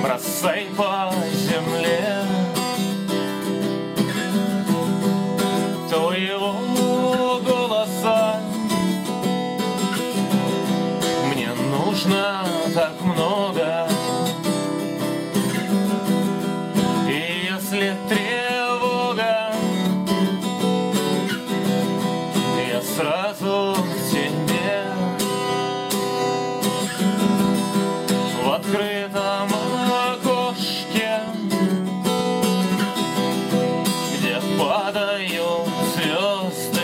росой по земле твоего голоса. Мне нужно так много, и если тревога, я сразу к тебе. В открытом окошке, где падают звезды,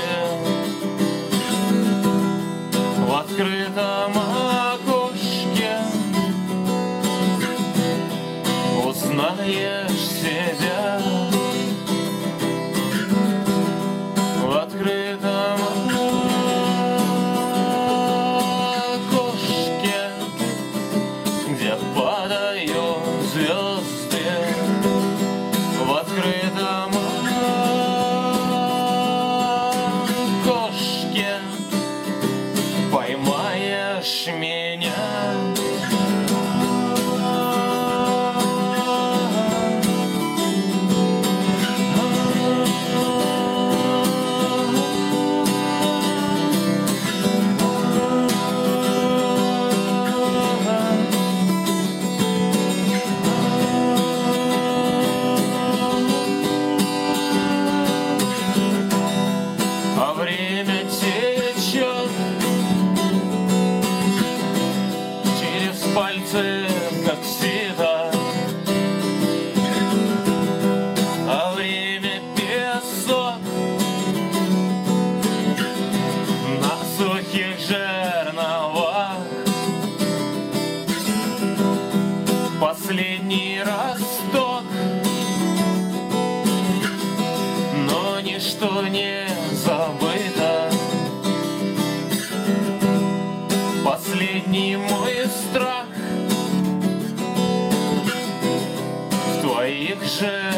в открытом окошке узнаешь себя. В открытом окошке, где падают звезды, в открытом окошке поймаешь меня. А время течет через пальцы, как сито, а время песок на сухих жерновах. Последний росток, но ничто не забыто. Последний мой страх в твоих же